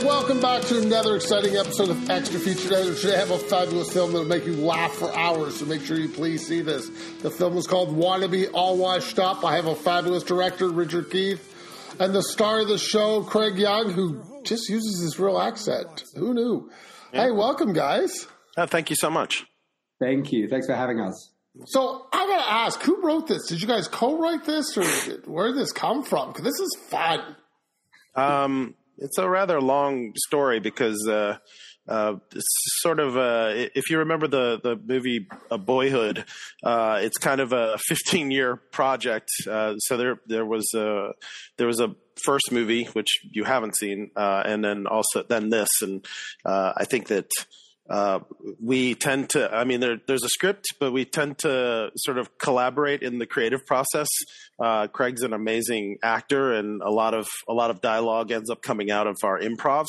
Welcome back to another exciting episode of Extra Feature Day. Today I have a fabulous film that will make you laugh for hours, so make sure you please see this. The film is called Wannabe All Washed Up. I have a fabulous director, Richard Keith, and the star of the show, Craig Young, who just uses his real accent. Who knew? Yeah. Hey, welcome, guys. Thank you so much. Thank you. Thanks for having us. So I got to ask, who wrote this? Did you guys co-write this, or where did this come from? Because this is fun. It's a rather long story because it's sort of if you remember the movie Boyhood, it's kind of a 15-year project. So there was a first movie which you haven't seen, and then this, and I think that we tend to. I mean, there's a script, but we tend to sort of collaborate in the creative process. Craig's an amazing actor, and a lot of dialogue ends up coming out of our improvs.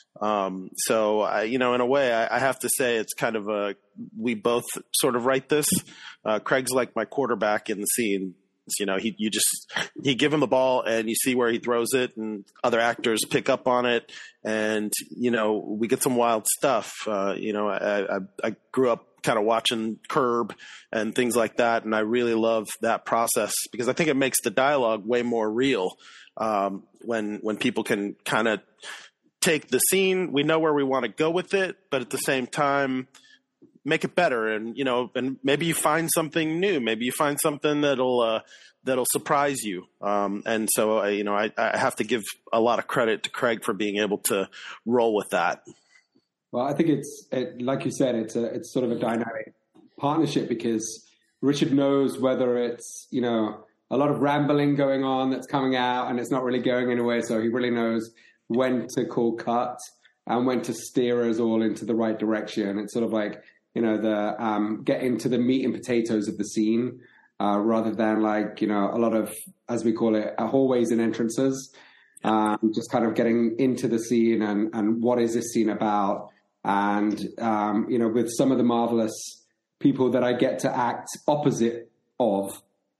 So in a way, I have to say it's kind of we both sort of write this. Craig's like my quarterback in the scene. You know, he give him the ball and you see where he throws it, and other actors pick up on it, and we get some wild stuff. I grew up kind of watching Curb and things like that, and I really love that process because I think it makes the dialogue way more real when people can kind of take the scene. We know where we want to go with it, but at the same time make it better, and maybe you find something new, maybe you find something that'll surprise you, and so I have to give a lot of credit to Craig for being able to roll with that. Well, I think like you said, it's sort of a dynamic partnership because Richard knows whether it's a lot of rambling going on that's coming out and it's not really going anywhere, so he really knows when to call cut and when to steer us all into the right direction. It's sort of like get into the meat and potatoes of the scene, rather than a lot of, as we call it, hallways and entrances. Just kind of getting into the scene and what is this scene about? And, with some of the marvelous people that I get to act opposite of,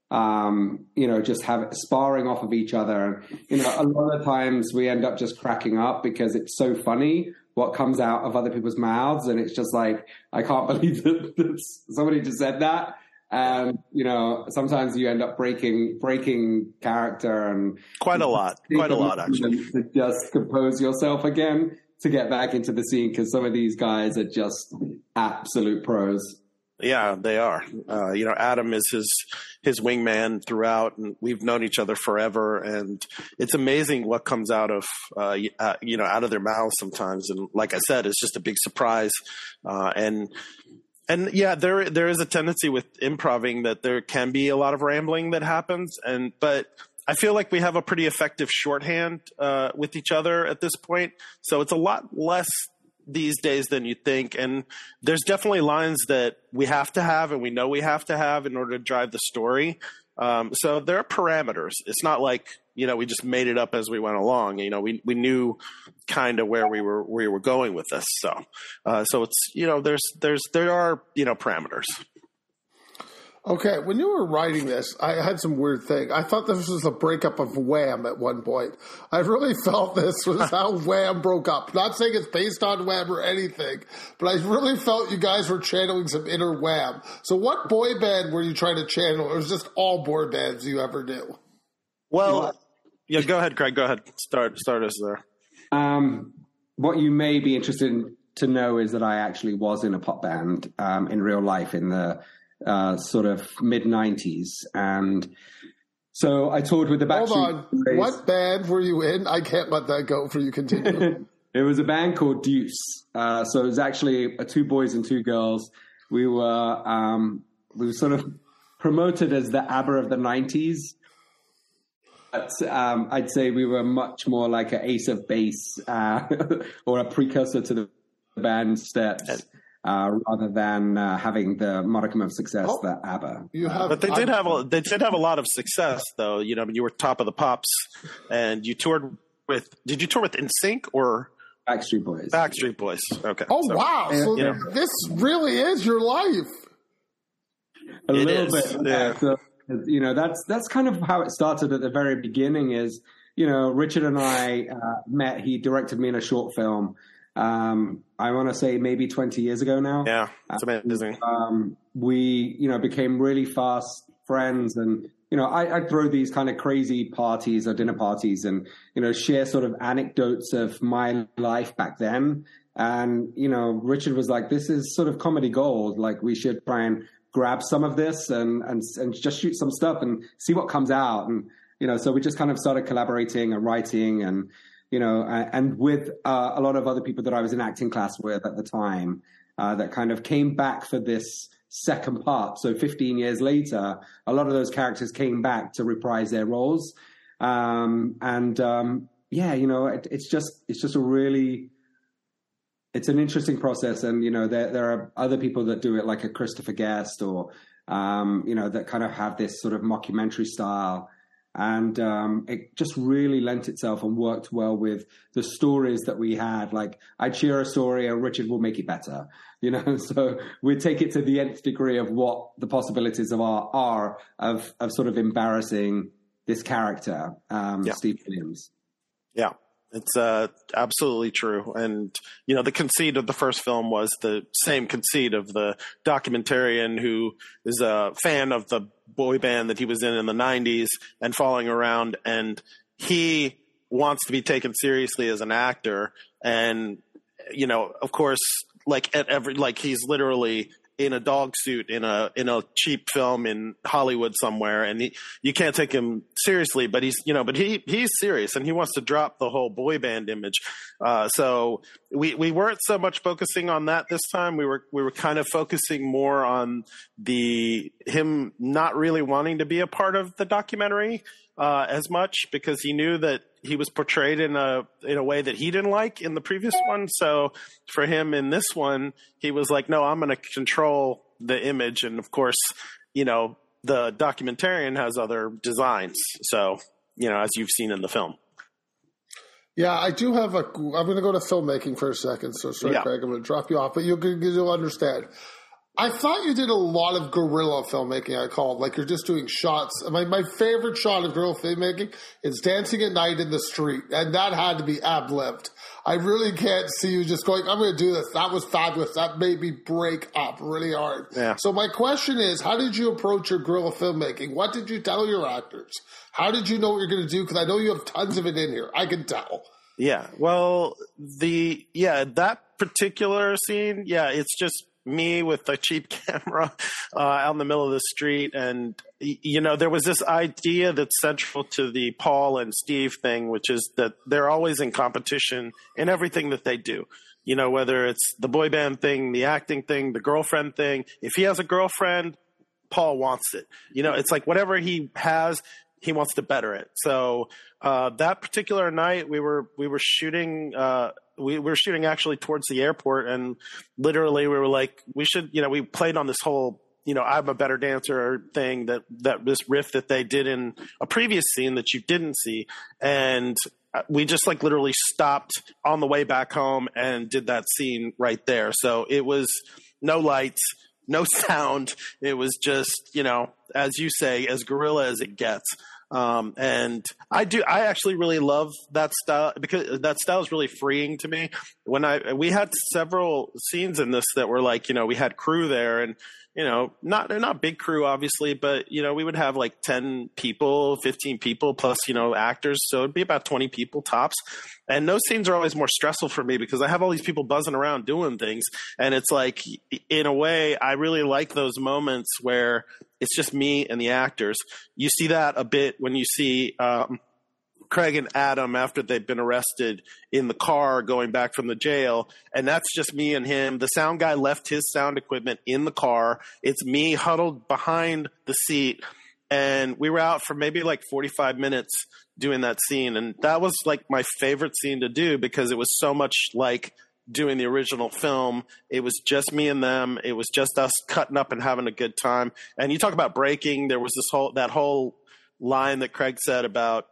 just have sparring off of each other. And, a lot of times we end up just cracking up because it's so funny what comes out of other people's mouths. And it's just like, I can't believe that somebody just said that. And, sometimes you end up breaking character and quite a lot actually, to just compose yourself again to get back into the scene. Cause some of these guys are just absolute pros. Yeah, they are. Adam is his wingman throughout, and we've known each other forever. And it's amazing what comes out of out of their mouths sometimes. And like I said, it's just a big surprise. And yeah, there is a tendency with improving that there can be a lot of rambling that happens. But I feel like we have a pretty effective shorthand with each other at this point. So it's a lot less these days than you think, and there's definitely lines that we have to have and we know we have to have in order to drive the story. So there are parameters. It's not like we just made it up as we went along. We knew kind of where we were going with this. So it's there are parameters. Okay, when you were writing this, I had some weird thing. I thought this was a breakup of Wham at one point. I really felt this was how Wham broke up. Not saying it's based on Wham or anything, but I really felt you guys were channeling some inner Wham. So what boy band were you trying to channel, or was it just all boy bands you ever knew? Well, yeah, go ahead, Craig. Go ahead. Start us there. What you may be interested to know is that I actually was in a pop band in real life in the sort of mid-90s. And so I toured with the Backstreet Hold on. What band were you in? I can't let that go for you continue. It was a band called Deuce. So it was actually two boys and two girls. We were sort of promoted as the ABBA of the 90s. But I'd say we were much more like an Ace of Base or a precursor to the band Steps. Rather than having the modicum of success that ABBA. But they did have a lot of success, though. You were Top of the Pops, and you toured with. Did you tour with NSYNC or Backstreet Boys? Backstreet Boys. Okay. Oh wow! So this really is your life. A little bit. Yeah. So, that's kind of how it started at the very beginning. Is Richard and I met. He directed me in a short film. I want to say maybe 20 years ago now. Yeah, it's amazing. We, became really fast friends, and I throw these kind of crazy parties or dinner parties, and share sort of anecdotes of my life back then. And Richard was like, "This is sort of comedy gold. Like, we should try and grab some of this and just shoot some stuff and see what comes out." And so we just kind of started collaborating and writing, and and with a lot of other people that I was in acting class with at the time, that kind of came back for this second part. So 15 years later, a lot of those characters came back to reprise their roles. It's just a really, it's an interesting process. And, there are other people that do it, like a Christopher Guest or, that kind of have this sort of mockumentary style. And it just really lent itself and worked well with the stories that we had. Like, I'd share a story and Richard will make it better, so we take it to the nth degree of what the possibilities are of sort of embarrassing this character, Steve Williams. Yeah. It's absolutely true. And, the conceit of the first film was the same conceit of the documentarian who is a fan of the boy band that he was in the 90s and following around. And he wants to be taken seriously as an actor. And, of course, he's literally in a dog suit in a cheap film in Hollywood somewhere, and you can't take him seriously, but he's serious, and he wants to drop the whole boy band image. So we weren't so much focusing on that this time. We were kind of focusing more on him not really wanting to be a part of the documentary as much, because he knew that he was portrayed in a way that he didn't like in the previous one. So for him in this one, he was like, no, I'm going to control the image. And of course, the documentarian has other designs. So, as you've seen in the film. Yeah, I do have I'm going to go to filmmaking for a second. So sorry, yeah. Craig, I'm going to drop you off, but you'll understand. I thought you did a lot of guerrilla filmmaking, I call it. Like, you're just doing shots. My favorite shot of guerrilla filmmaking is dancing at night in the street. And that had to be ad-libbed. I really can't see you just going, I'm going to do this. That was fabulous. That made me break up really hard. Yeah. So my question is, how did you approach your guerrilla filmmaking? What did you tell your actors? How did you know what you're going to do? Because I know you have tons of it in here. I can tell. Yeah. Well, that particular scene, it's just me with a cheap camera out in the middle of the street. And, there was this idea that's central to the Paul and Steve thing, which is that they're always in competition in everything that they do. Whether it's the boy band thing, the acting thing, the girlfriend thing. If he has a girlfriend, Paul wants it. It's like whatever he has, he wants to better it. So that particular night we were shooting we were shooting actually towards the airport, and literally we were like, we should, we played on this whole, I'm a better dancer thing, that this riff that they did in a previous scene that you didn't see. And we just literally stopped on the way back home and did that scene right there. So it was no lights, no sound. It was just, as you say, as guerrilla as it gets. And I actually really love that style, because that style is really freeing to me. We had several scenes in this that were we had crew there, and, not big crew, obviously, but, we would have 10 people, 15 people plus, actors. So it'd be about 20 people tops. And those scenes are always more stressful for me because I have all these people buzzing around doing things. And it's in a way, I really like those moments where it's just me and the actors. You see that a bit when you see Craig and Adam after they've been arrested in the car going back from the jail. And that's just me and him. The sound guy left his sound equipment in the car. It's me huddled behind the seat. And we were out for maybe 45 minutes doing that scene. And that was my favorite scene to do because it was so much like doing the original film. It was just me and them. It was just us cutting up and having a good time. And you talk about breaking. There was that whole line that Craig said about,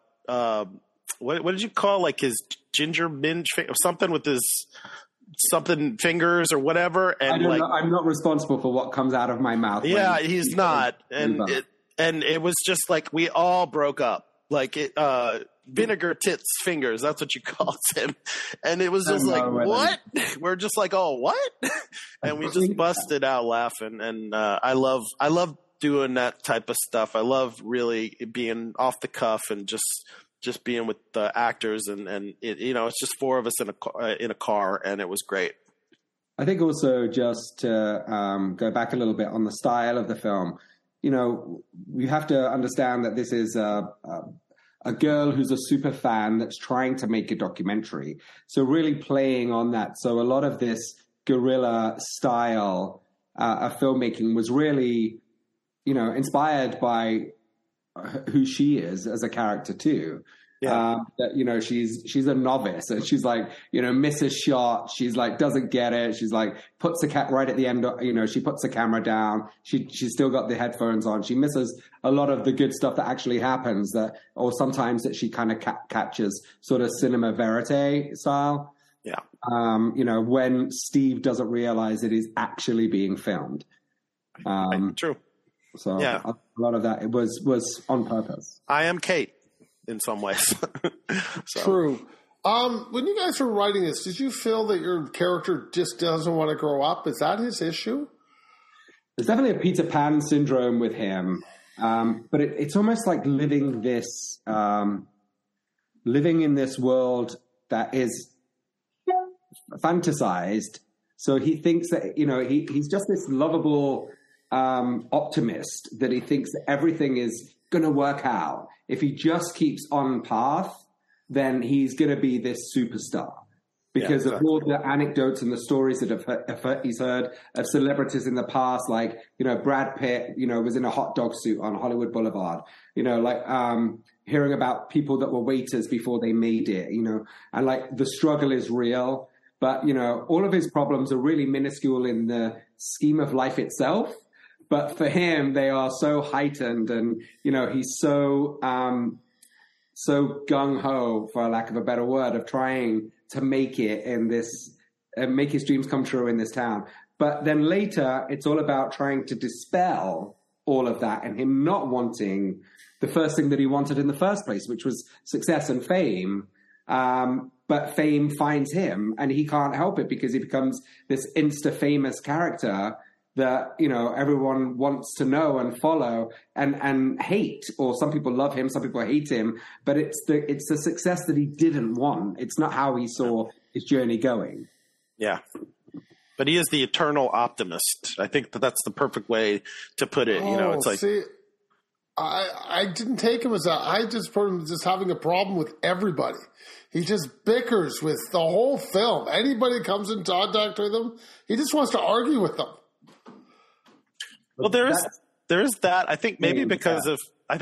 what did you call his ginger minge or something with his something fingers or whatever? And I don't know. I'm not responsible for what comes out of my mouth. Yeah, he's not. And it was just we all broke up. Vinegar Tits Fingers. That's what you called him. And it was just what? We're just like, oh, what? And we just busted out laughing. And I love doing that type of stuff. I love really being off the cuff and just being with the actors. And it, it's just four of us in a car, and it was great. I think also just to go back a little bit on the style of the film, you have to understand that this is a girl who's a super fan that's trying to make a documentary. So really playing on that. So a lot of this guerrilla style of filmmaking was really, inspired by who she is as a character too. Yeah. That, she's a novice, and she's like, misses shot. She's like, doesn't get it. She's like, puts the cat right at the end. She puts the camera down. She's still got the headphones on. She misses a lot of the good stuff that actually happens, or sometimes that she kind of captures sort of cinema verite style. Yeah. When Steve doesn't realize it is actually being filmed. True. So yeah. A lot of that, it was on purpose. I am Kate. In some ways. So. True. When you guys were writing this, did you feel that your character just doesn't want to grow up? Is that his issue? There's definitely a Peter Pan syndrome with him. But it's almost like living in this world that is fantasized. So he thinks that, he's just this lovable optimist that he thinks that everything is going to work out. If he just keeps on path, then he's going to be this superstar because of all the anecdotes and the stories that he's heard of celebrities in the past, like, Brad Pitt, was in a hot dog suit on Hollywood Boulevard, hearing about people that were waiters before they made it, and like the struggle is real, but, all of his problems are really minuscule in the scheme of life itself. But for him, they are so heightened, and he's so gung-ho, for lack of a better word, of trying to make it in this, make his dreams come true in this town. But then later, it's all about trying to dispel all of that, and him not wanting the first thing that he wanted in the first place, which was success and fame. But fame finds him, and he can't help it because he becomes this insta-famous character that, everyone wants to know and follow and hate, or some people love him, some people hate him, but it's the success that he didn't want. It's not how he saw his journey going. Yeah. But he is the eternal optimist. I think that's the perfect way to put it. It's like, see, I didn't take him as that. I just put him as just having a problem with everybody. He just bickers with the whole film. Anybody comes in contact with him, he just wants to argue with them. Well, there is that. I think maybe because of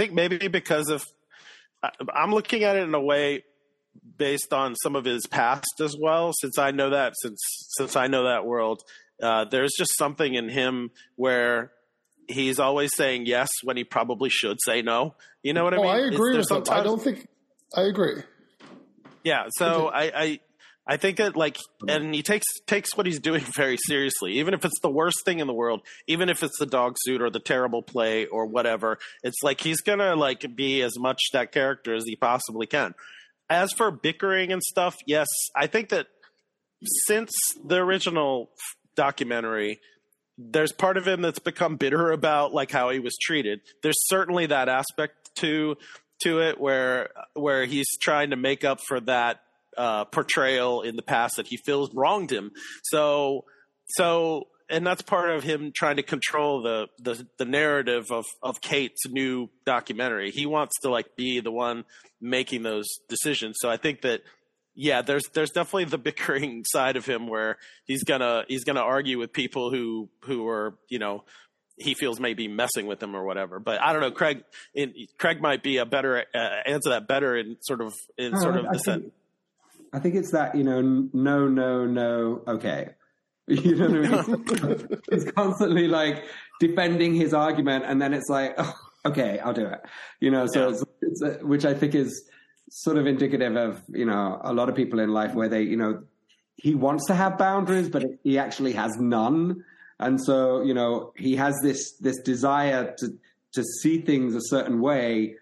I'm looking at it in a way based on some of his past as well. Since I know that world, there's just something in him where he's always saying yes when he probably should say no. You know what I mean? I agree with him. I agree. Yeah. So I think that and he takes what he's doing very seriously, even if it's the worst thing in the world, even if it's the dog suit or the terrible play or whatever. It's like he's gonna be as much that character as he possibly can. As for bickering and stuff, yes, I think that since the original documentary, there's part of him that's become bitter about how he was treated. There's certainly that aspect to it where he's trying to make up for that portrayal in the past that he feels wronged him. So, and that's part of him trying to control the narrative of Kate's new documentary. He wants to be the one making those decisions. So I think that, yeah, there's definitely the bickering side of him where he's gonna argue with people who are, he feels maybe messing with him or whatever. But I don't know, Craig might be a better answer that better in sort of the sense. I think it's that, no, okay. You know what I mean? He's constantly defending his argument, and then it's like, oh, okay, I'll do it. So it's which I think is sort of indicative of, a lot of people in life where they, he wants to have boundaries, but he actually has none. And so, he has this desire to see things a certain way,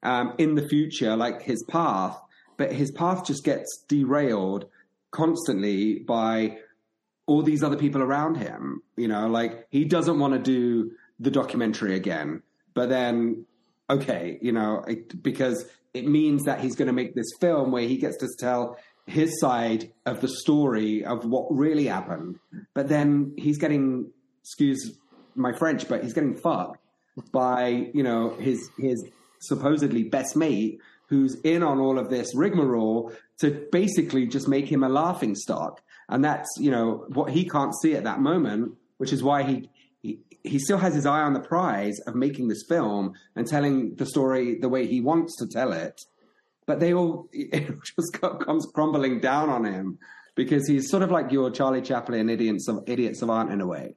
in the future, like his path, but his path just gets derailed constantly by all these other people around him. You know, like he doesn't want to do the documentary again, but then, okay, you know, because it means that he's going to make this film where he gets to tell his side of the story of what really happened. But then he's getting, excuse my French, but he's getting fucked by, you know, his supposedly best mate who's in on all of this rigmarole to basically just make him a laughing stock. And that's, you know, what he can't see at that moment, which is why he still has his eye on the prize of making this film and telling the story the way he wants to tell it. But it just comes crumbling down on him because he's sort of like your Charlie Chaplin idiot savant in a way.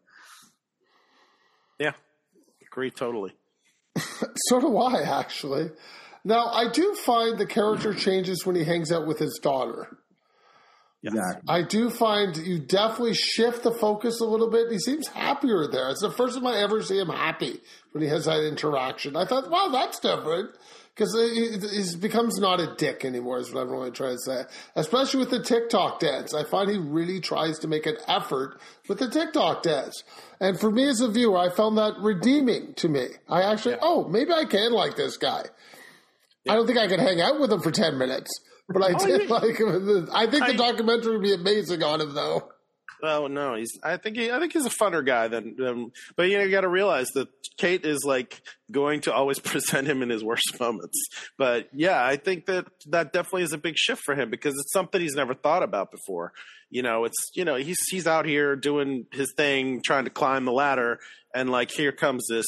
Yeah, agree totally. So do I, actually. Now, I do find the character changes when he hangs out with his daughter. Exactly. I do find you definitely shift the focus a little bit. He seems happier there. It's the first time I ever see him happy when he has that interaction. I thought, wow, that's different. Because he becomes not a dick anymore is what I'm really trying to say. Especially with the TikTok dance. I find he really tries to make an effort with the TikTok dance. And for me as a viewer, I found that redeeming to me. I actually, maybe I can like this guy. Yeah. I don't think I could hang out with him for 10 minutes. But I did like him. I think the documentary would be amazing on him, though. Well, no, I think he's a funner guy than. But you got to realize that Kate is like going to always present him in his worst moments. But yeah, I think that definitely is a big shift for him because it's something he's never thought about before. You know, he's out here doing his thing, trying to climb the ladder, and like here comes this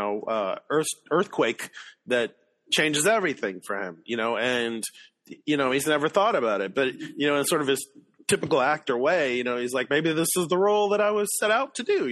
earthquake that changes everything for him. You know, and he's never thought about it, but in sort of his typical actor way, he's like, maybe this is the role that I was set out to do,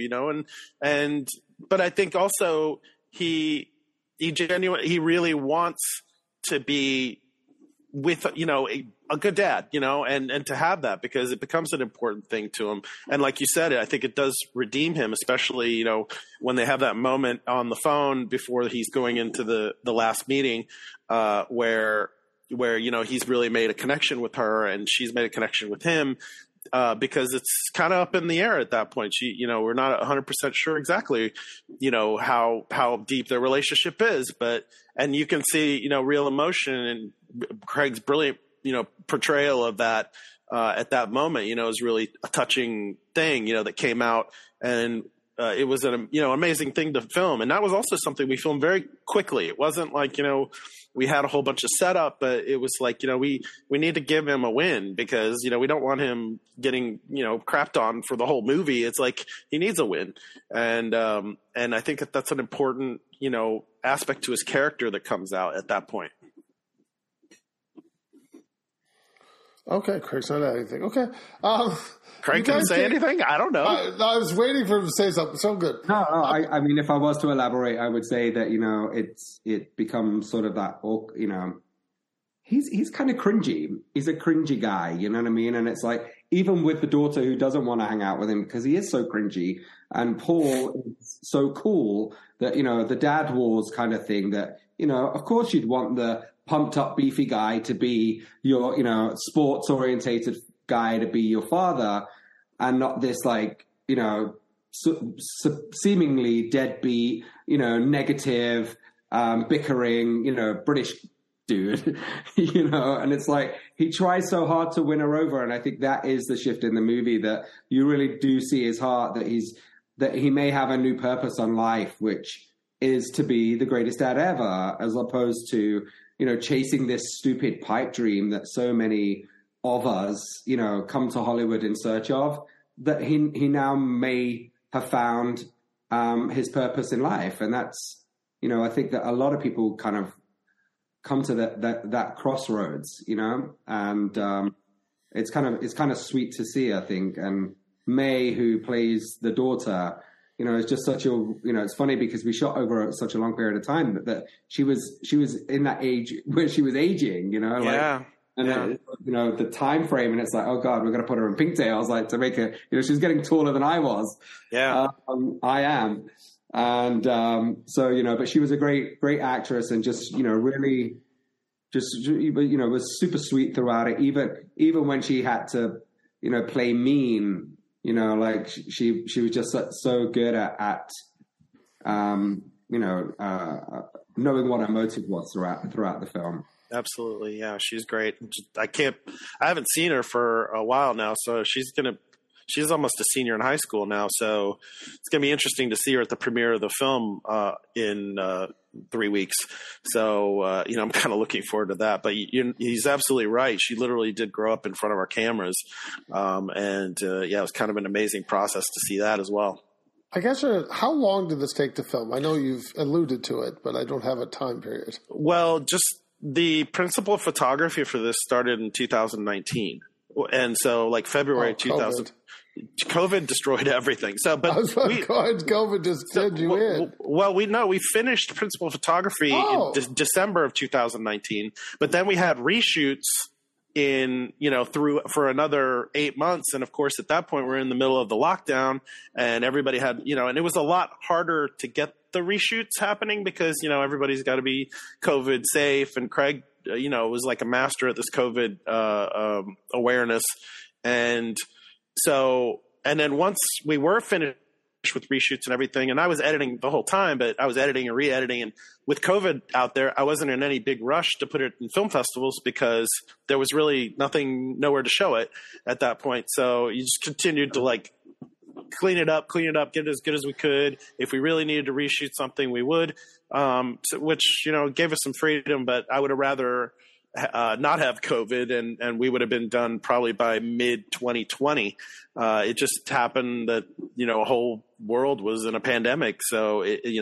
but I think also he really wants to be with, a good dad, and to have that because it becomes an important thing to him. And like you said, I think it does redeem him, especially, when they have that moment on the phone before he's going into the last meeting, where he's really made a connection with her and she's made a connection with him, because it's kind of up in the air at that point. We're not 100% sure exactly, how deep their relationship is, and you can see, real emotion and Craig's brilliant, portrayal of that, at that moment, is really a touching thing, that came out, and it was an amazing thing to film. And that was also something we filmed very quickly. It wasn't like, we had a whole bunch of setup, but it was like, we need to give him a win because, we don't want him getting, crapped on for the whole movie. It's like he needs a win. And I think that's an important, aspect to his character that comes out at that point. Okay, Craig's not anything. Okay. Craig didn't say anything? I don't know. I was waiting for him to say something. So good. No, I mean, if I was to elaborate, I would say that, it becomes sort of that, he's kind of cringy. He's a cringy guy, you know what I mean? And it's like, even with the daughter who doesn't want to hang out with him because he is so cringy, and Paul is so cool that, the dad wars kind of thing that, of course you'd want the pumped up beefy guy to be your, sports orientated guy to be your father, and not this like, seemingly deadbeat, negative, bickering, British dude, and it's like he tries so hard to win her over. And I think that is the shift in the movie, that you really do see his heart, that he may have a new purpose on life, which is to be the greatest dad ever, as opposed to, chasing this stupid pipe dream that so many of us, come to Hollywood in search of, that he now may have found his purpose in life. And that's, I think that a lot of people kind of come to that crossroads, and it's kind of sweet to see, I think. And May, who plays the daughter, it's just such a, it's funny because we shot over such a long period of time, but that she was in that age where she was aging, yeah. And then, the time frame, and it's like, oh God, we're going to put her in pigtails, like to make her, she's getting taller than I was. Yeah. I am. And so, but she was a great actress, and just, really just, was super sweet throughout it. Even when she had to, play mean, like she was just so good at knowing what her motive was throughout the film. Absolutely. Yeah. She's great. I haven't seen her for a while now. So she's almost a senior in high school now. So it's going to be interesting to see her at the premiere of the film in 3 weeks. So, I'm kind of looking forward to that, but he's absolutely right. She literally did grow up in front of our cameras. It was kind of an amazing process to see that as well. I guess, how long did this take to film? I know you've alluded to it, but I don't have a time period. Well, just the principal photography for this started in 2019. And so like February 2000, COVID destroyed everything. So, but COVID just did you in. Well, we finished principal photography in December of 2019, but then we had reshoots for another 8 months. And of course, at that point, we're in the middle of the lockdown, and everybody had, and it was a lot harder to get the reshoots happening because, everybody's got to be COVID safe. And Craig, was like a master at this COVID awareness. And then once we were finished with reshoots and everything, and I was editing the whole time, but I was editing and re-editing, and with COVID out there, I wasn't in any big rush to put it in film festivals because there was really nowhere to show it at that point. So you just continued to like clean it up, get it as good as we could. If we really needed to reshoot something, we would, which gave us some freedom, but I would have rather not have COVID, and we would have been done probably by mid 2020. It just happened that, a whole world was in a pandemic. So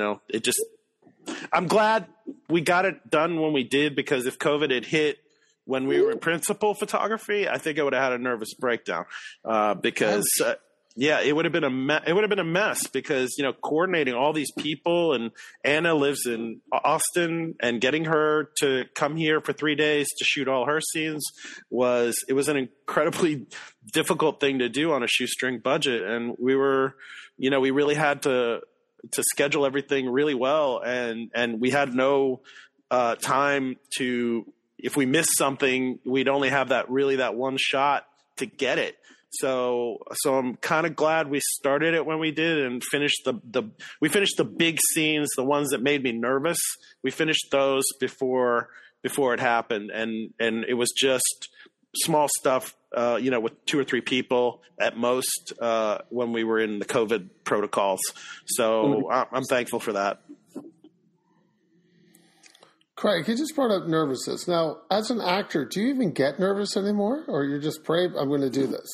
I'm glad we got it done when we did, because if COVID had hit when we were in principal photography, I think I would have had a nervous breakdown, because it would have been a mess because, coordinating all these people, and Anna lives in Austin, and getting her to come here for 3 days to shoot all her scenes was an incredibly difficult thing to do on a shoestring budget. And we really had to schedule everything really well. And we had no time to, if we missed something, we'd only have that one shot to get it. So I'm kind of glad we started it when we did and finished we finished the big scenes, the ones that made me nervous. We finished those before it happened. And it was just small stuff, with 2 or 3 people at most, when we were in the COVID protocols. So I'm thankful for that. Craig, you just brought up nervousness. Now, as an actor, do you even get nervous anymore? Or you're just brave, I'm going to do this?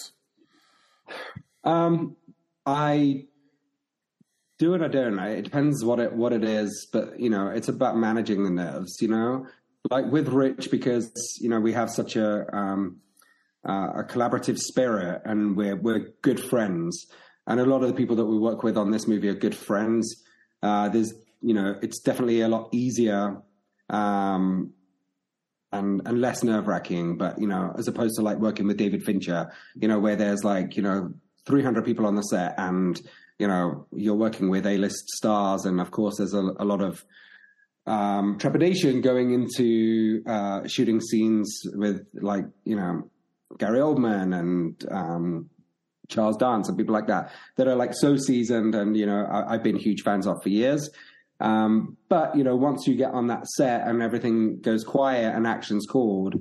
I do and I don't. It depends what it is, but it's about managing the nerves. Like with Rich, because we have such a collaborative spirit, and we're good friends, and a lot of the people that we work with on this movie are good friends. There's it's definitely a lot easier and less nerve-wracking, but as opposed to like working with David Fincher, where there's like 300 people on the set, and you're working with A-list stars, and of course there's a lot of trepidation going into shooting scenes with like Gary Oldman and Charles Dance and people like that are like so seasoned, and I've been huge fans of for years. But once you get on that set and everything goes quiet and action's called,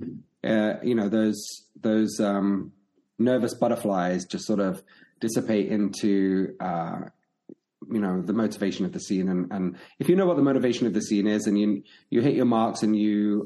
those nervous butterflies just sort of dissipate into the motivation of the scene. And if you know what the motivation of the scene is, and you hit your marks, and you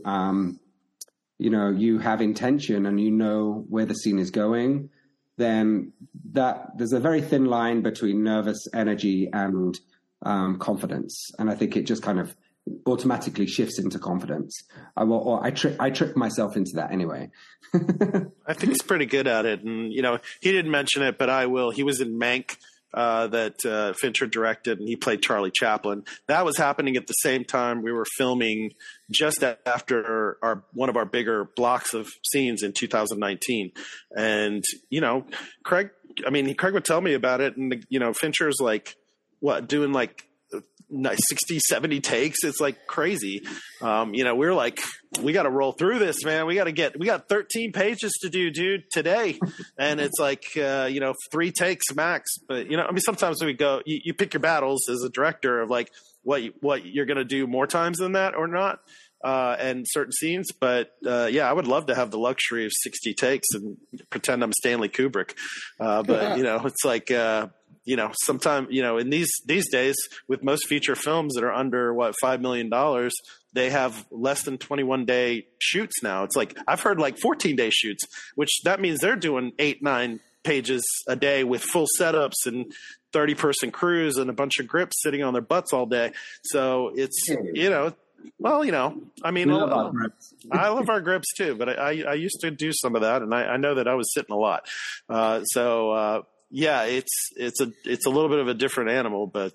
have intention, and where the scene is going, then there's a very thin line between nervous energy and confidence. And I think it just kind of automatically shifts into confidence. I trick myself into that anyway. I think he's pretty good at it. And, he didn't mention it, but I will. He was in Mank, that Fincher directed, and he played Charlie Chaplin. That was happening at the same time we were filming just after one of our bigger blocks of scenes in 2019. And, Craig would tell me about it. And, Fincher's like, doing like 60, 70 takes. It's like crazy. We're like, we got to roll through this, man. We got 13 pages to do, dude, today. And it's like, 3 takes max. But, sometimes we go, you pick your battles as a director of like what you're going to do more times than that or not. And certain scenes, but I would love to have the luxury of 60 takes and pretend I'm Stanley Kubrick. It's like, sometimes, in these days with most feature films that are under $5 million, they have less than 21-day shoots now. It's like, I've heard like 14-day shoots, which that means they're doing 8-9 pages a day with full setups and 30-person crews and a bunch of grips sitting on their butts all day. So it's, I love our grips too, but I used to do some of that, and I know that I was sitting a lot. It's a little bit of a different animal, but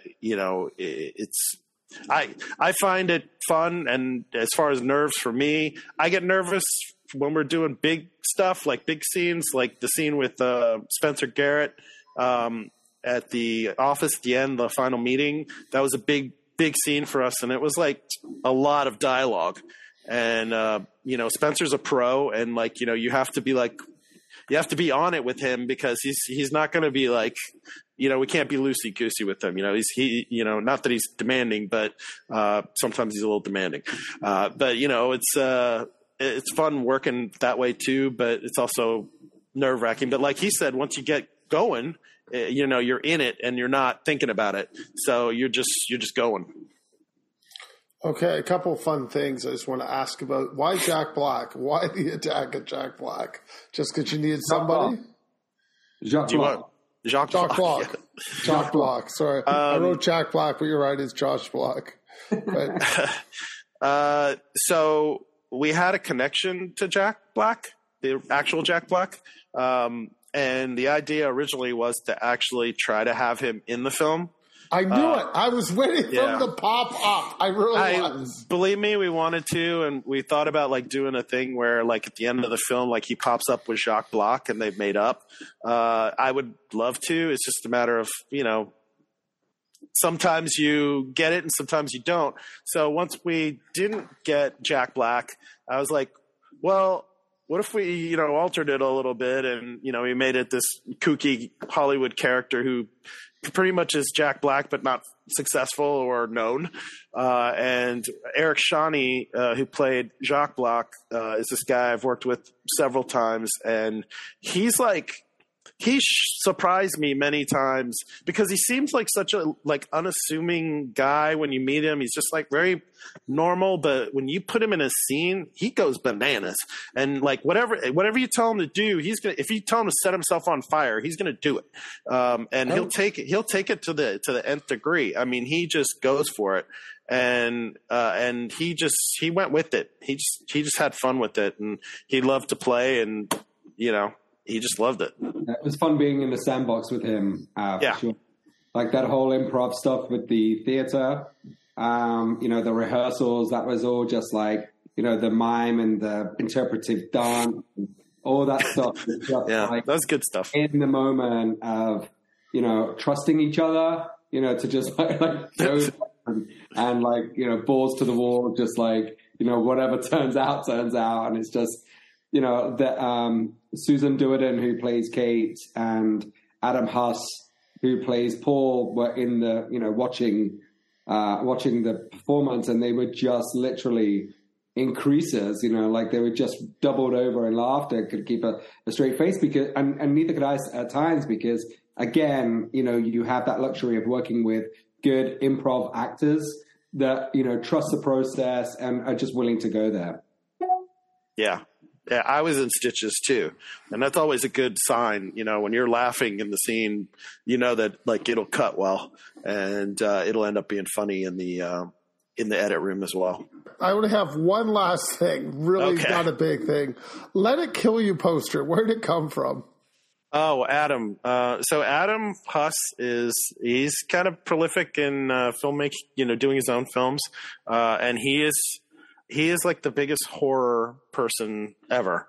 I find it fun. And as far as nerves for me, I get nervous when we're doing big stuff, like big scenes, like the scene with Spencer Garrett at the office at the end, the final meeting. That was a big scene for us, and it was like a lot of dialogue. And Spencer's a pro, and like you have to be on it with him, because he's not going to be like, we can't be loosey goosey with him. Not that he's demanding, but sometimes he's a little demanding. But it's fun working that way too, but it's also nerve wracking. But like he said, once you get going, you're in it and you're not thinking about it. So you're just going. Okay. A couple of fun things I just want to ask about. Why Jack Black? Why the attack of Jack Black? Just because you needed somebody? Jacques Black. Jacques Black. Yeah. Jacques Black. Sorry. I wrote Jack Black, but you're right. It's Josh Black. So we had a connection to Jack Black, the actual Jack Black. And the idea originally was to actually try to have him in the film. I knew it. I was waiting for him to pop up. I really was. Believe me, we wanted to, and we thought about like doing a thing where like at the end of the film, like he pops up with Jacques Black and they've made up. I would love to. It's just a matter of, sometimes you get it and sometimes you don't. So once we didn't get Jack Black, I was like, well, what if we, altered it a little bit and, we made it this kooky Hollywood character who pretty much is Jack Black, but not successful or known. And Eric Shawnee, who played Jacques Black, is this guy I've worked with several times. And he's like, he surprised me many times because he seems like such a unassuming guy when you meet him. He's just like very normal, but when you put him in a scene, he goes bananas. And like whatever you tell him to do, if you tell him to set himself on fire, he's gonna do it. And he'll take it to the nth degree. I mean, he just goes for it. And he went with it. He just had fun with it, and he loved to play, and he just loved it. It was fun being in the sandbox with him. For sure. Like that whole improv stuff with the theater, the rehearsals, that was all just like, the mime and the interpretive dance, all that stuff. That was good stuff. In the moment of, trusting each other, to just like go and like, balls to the wall, just like, whatever turns out. And it's just, Susan Duerden, who plays Kate, and Adam Huss, who plays Paul, were in the, watching the performance, and they were just literally increases, like they were just doubled over in laughter, could keep a straight face, because, and neither could I at times, because again, you have that luxury of working with good improv actors that, trust the process and are just willing to go there. Yeah. Yeah, I was in stitches too, and that's always a good sign. When you're laughing in the scene, that like it'll cut well, and it'll end up being funny in the edit room as well. I would have one last thing. Really, not a big thing. Let It Kill You poster. Where did it come from? Oh, Adam. So Adam Huss he's kind of prolific in filmmaking. Doing his own films, and he is like the biggest horror person ever.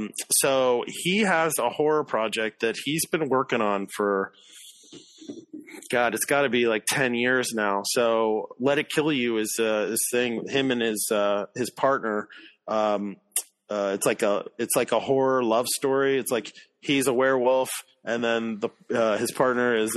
So he has a horror project that he's been working on for God, it's got to be like 10 years now. So Let It Kill You is this thing. Him and his partner. It's like a horror love story. It's like he's a werewolf, and then his partner is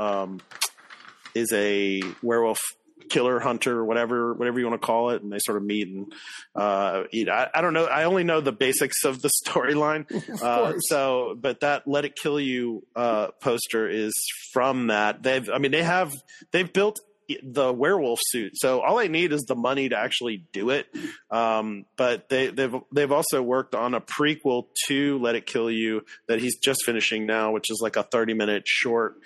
a werewolf killer hunter, whatever you want to call it, and they sort of meet and eat. I don't know. I only know the basics of the storyline. But that Let It Kill You poster is from that. They've built the werewolf suit, so all I need is the money to actually do it. But they've also worked on a prequel to Let It Kill You that he's just finishing now, which is like a 30-minute short.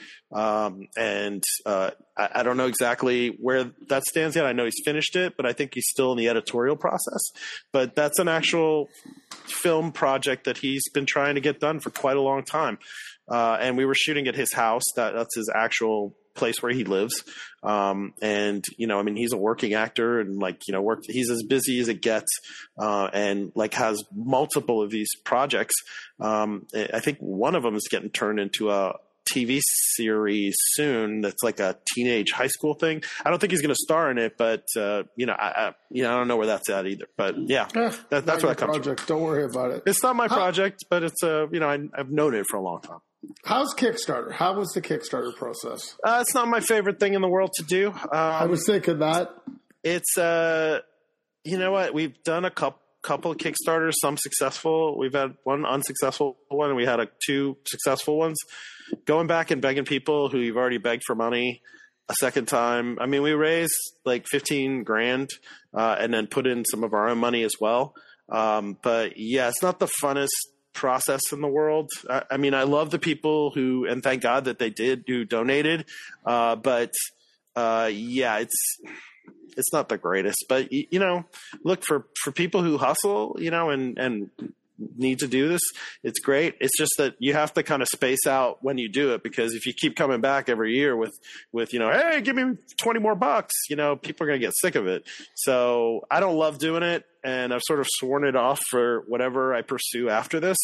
I don't know exactly where that stands yet. I know he's finished it, but I think he's still in the editorial process. But that's an actual film project that he's been trying to get done for quite a long time. And we were shooting at his house. That's his actual place where he lives. And, he's a working actor and he's as busy as it gets, and has multiple of these projects. I think one of them is getting turned into a TV series soon. That's like a teenage high school thing. I don't think he's going to star in it, but, I don't know where that's at either, but yeah, that's where that comes from. Don't worry about it. It's not my project, but it's, I've known it for a long time. How's Kickstarter? How was the Kickstarter process? It's not my favorite thing in the world to do. I was thinking that. It's, you know what? We've done a couple of Kickstarters, some successful. We've had one unsuccessful one, and we had two successful ones. Going back and begging people who you've already begged for money a second time. I mean, we raised like $15,000, and then put in some of our own money as well. But yeah, it's not the funnest process in the world. I mean, I love the people and thank God that they did, who donated. But yeah, it's not the greatest, but look for people who hustle, and need to do this. It's great. It's just that you have to kind of space out when you do it, because if you keep coming back every year with, hey, give me 20 more bucks, people are going to get sick of it. So I don't love doing it. And I've sort of sworn it off for whatever I pursue after this.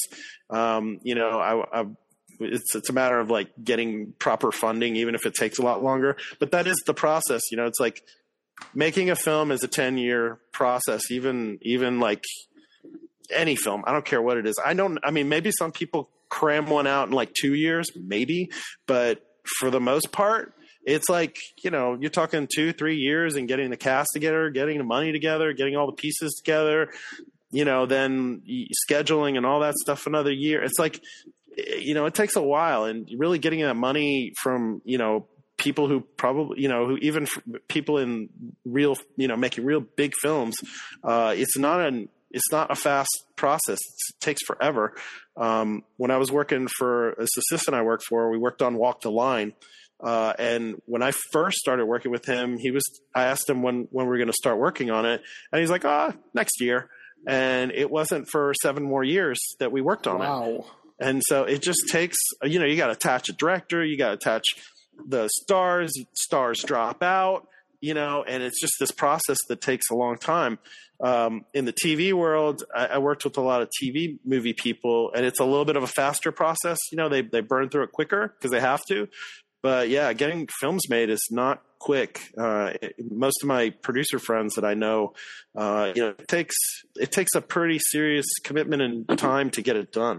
It's a matter of like getting proper funding, even if it takes a lot longer, but that is the process. It's like making a film is a 10-year process, even like any film. I don't care what it is. Maybe some people cram one out in like 2 years, maybe, but for the most part, it's like, you're talking 2-3 years and getting the cast together, getting the money together, getting all the pieces together, then scheduling and all that stuff another year. It's like, it takes a while, and really getting that money from, people who probably, who even people in real, making real big films, it's not a fast process. It takes forever. When I was working for this assistant I worked for, we worked on Walk the Line. And when I first started working with him, I asked him when we were going to start working on it, and he's like, next year. And it wasn't for 7 more years that we worked on it. And so it just takes, you got to attach a director, you got to attach the stars drop out, and it's just this process that takes a long time. In the TV world, I worked with a lot of TV movie people, and it's a little bit of a faster process. They burn through it quicker because they have to. But yeah, getting films made is not quick. Most of my producer friends that I know, it takes a pretty serious commitment and time to get it done.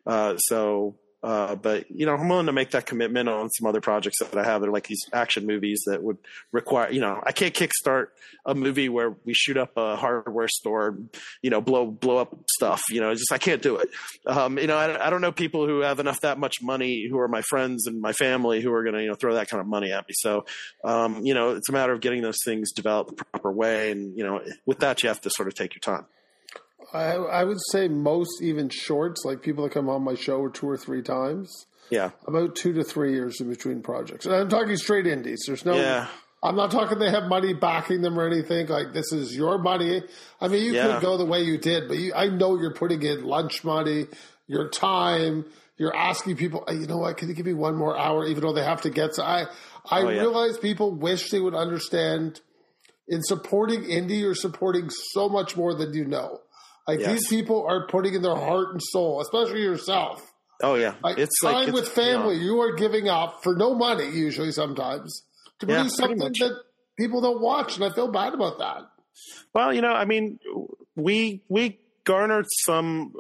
But I'm willing to make that commitment on some other projects that I have that are like these action movies that would require, I can't kickstart a movie where we shoot up a hardware store, blow up stuff, I can't do it. I don't know people who have that much money, who are my friends and my family, who are going to, throw that kind of money at me. So, it's a matter of getting those things developed the proper way. And, with that, you have to sort of take your time. I would say most even shorts, like people that come on my show 2 or 3 times. Yeah. About 2 to 3 years in between projects. And I'm talking straight indies. There's no, I'm not talking they have money backing them or anything. Like, this is your money. I mean, you could go the way you did, but I know you're putting in lunch money, your time. You're asking people, you know what, can you give me 1 more hour, even though they have to get to, I realize people wish they would understand in supporting indie, you're supporting so much more than you know. Like, these people are putting in their heart and soul, especially yourself. Oh yeah, Like, it's time like with family, you are giving up for no money, usually sometimes, to produce something that people don't watch, and I feel bad about that. Well, I mean, we garnered some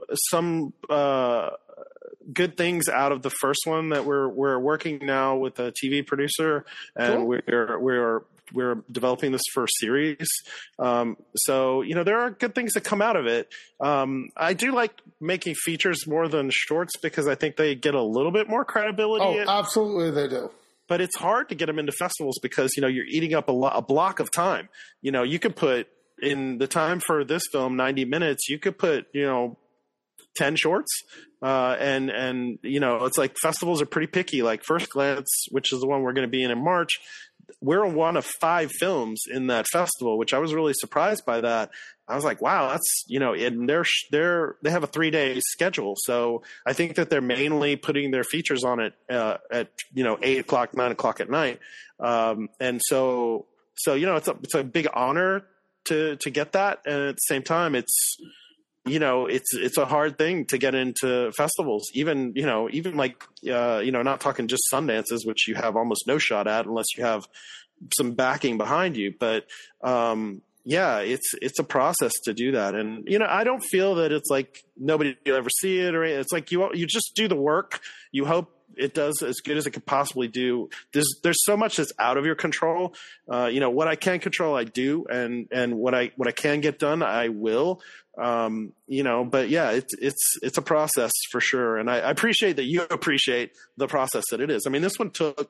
good things out of the first one that we're working now with a TV producer, and Cool. we're developing this for a series. So there are good things that come out of it. I do like making features more than shorts because I think they get a little bit more credibility. Oh, absolutely, they do. But it's hard to get them into festivals because you're eating up a block of time. You could put in the time for this film 90 minutes. You could put 10 shorts, and it's like festivals are pretty picky. Like First Glance, which is the one we're going to be in March, we're one of 5 films in that festival, which I was really surprised by that. I was like, wow, that's and they have a 3-day schedule, so I think that they're mainly putting their features on it at 8:00, 9:00 at night, and so it's a big honor to get that, and at the same time, it's a hard thing to get into festivals, even like, not talking just Sundances, which you have almost no shot at unless you have some backing behind you. But, it's a process to do that. And, I don't feel that it's like nobody will ever see it, or it's like you just do the work. You hope it does as good as it could possibly do. There's so much that's out of your control. What I can control, I do. And what I can get done, I will. But yeah, it's a process for sure. And I appreciate that you appreciate the process that it is. I mean, this one took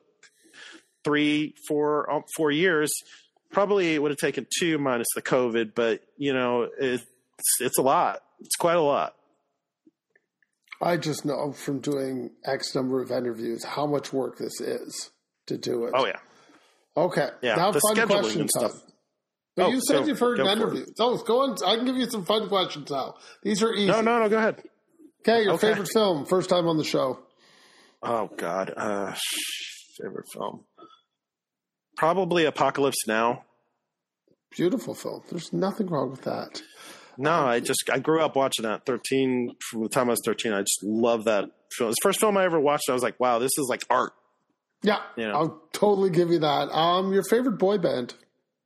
4 years. Probably it would have taken 2 minus the COVID, but it's a lot. It's quite a lot. I just know from doing X number of interviews how much work this is to do it. Oh yeah. Okay. Yeah. Now the fun scheduling question and time. stuff. But you said you've heard an go interview. Oh, go on. I can give you some fun questions now. These are easy. No, go ahead. Okay, your favorite film, first time on the show. Oh God, favorite film. Probably Apocalypse Now. Beautiful film. There's nothing wrong with that. No, I grew up watching that. 13, from the time I was 13, I just love that film. It's the first film I ever watched. I was like, wow, this is like art. Yeah, I'll totally give you that. Your favorite boy band?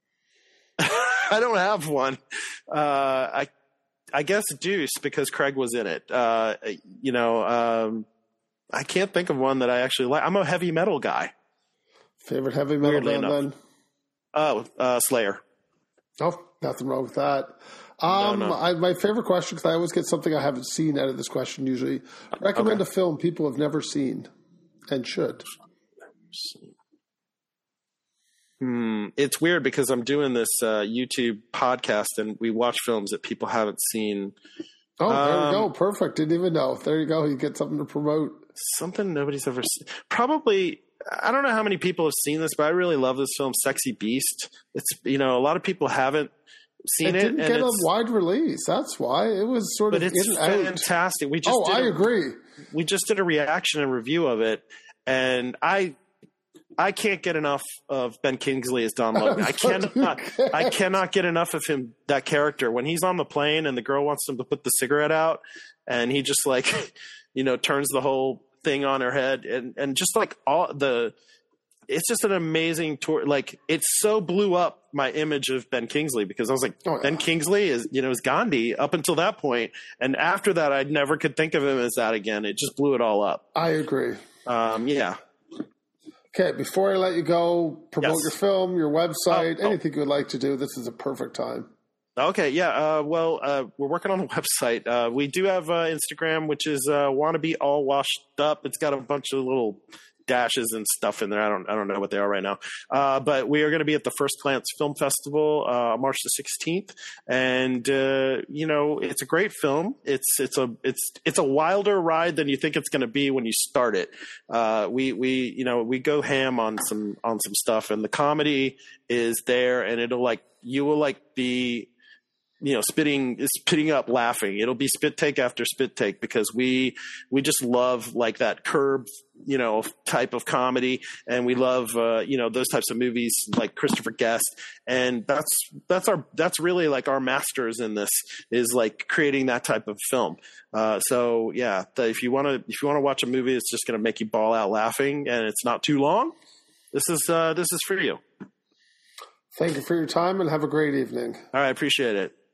I don't have one. I guess Deuce, because Craig was in it. I can't think of one that I actually like. I'm a heavy metal guy. Favorite heavy metal band then? Oh, Slayer. Oh, nothing wrong with that. No. My favorite question, because I always get something I haven't seen out of this question usually. Recommend a film people have never seen and should. It's weird because I'm doing this YouTube podcast and we watch films that people haven't seen. Oh, there we go. Perfect. Didn't even know. There you go. You get something to promote. Something nobody's ever seen. Probably, I don't know how many people have seen this, but I really love this film, Sexy Beast. It's, a lot of people haven't seen it. It didn't get a wide release. That's why. It was sort of in and out. But it's fantastic. I agree. We just did a reaction and review of it, and I can't get enough of Ben Kingsley as Don Logan. I cannot get enough of him, that character. When he's on the plane and the girl wants him to put the cigarette out, and he just turns the whole thing on her head, and just like it's just an amazing tour. Like, it so blew up my image of Ben Kingsley because I was like, Ben Kingsley is Gandhi up until that point, and after that, I never could think of him as that again. It just blew it all up. I agree. Yeah. Okay, before I let you go, promote your film, your website, anything you would like to do. This is a perfect time. Okay, yeah. We're working on a website. We do have Instagram, which is wannabe all washed up. It's got a bunch of little dashes and stuff in there. I don't know what they are right now. But we are going to be at the First Glance Film Festival March the 16th, and it's a great film. It's a wilder ride than you think it's going to be when you start it. We go ham on some stuff, and the comedy is there, and you will be spitting up laughing. It'll be spit take after spit take because we just love like that Curb, type of comedy. And we love, those types of movies like Christopher Guest. And that's really like our masters in this, is like creating that type of film. So yeah, if you want to watch a movie that's just going to make you bawl out laughing and it's not too long, this is for you. Thank you for your time and have a great evening. All right. Appreciate it.